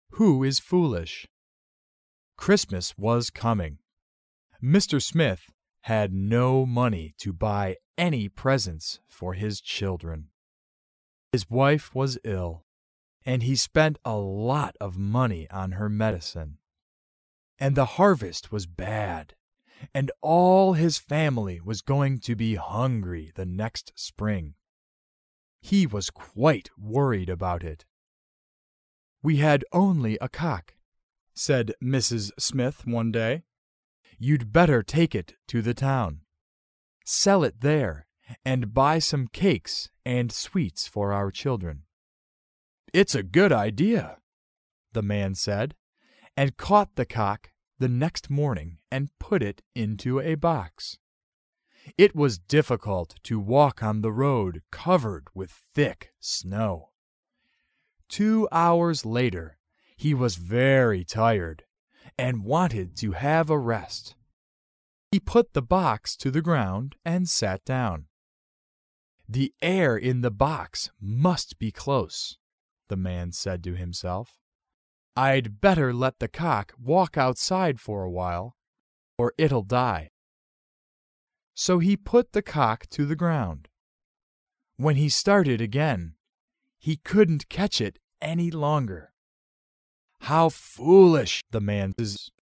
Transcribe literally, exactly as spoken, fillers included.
Who is foolish? Christmas was coming. Mister Smith had no money to buy any presents for his children. His wife was ill, and he spent a lot of money on her medicine. And the harvest was bad, and all his family was going to be hungry the next spring. He was quite worried about it. "We had only a cock," said Missus Smith one day. "You'd better take it to the town. Sell it there, and buy some cakes and sweets for our children." "It's a good idea," the man said, and caught the cock the next morning and put it into a box. It was difficult to walk on the road covered with thick snow. Two hours later, he was very tired and wanted to have a rest. He put the box to the ground and sat down. "The air in the box must be close," the man said to himself. "I'd better let the cock walk outside for a while, or it'll die." So he put the cock to the ground. When he started again, he couldn't catch it any longer. "How foolish!" the man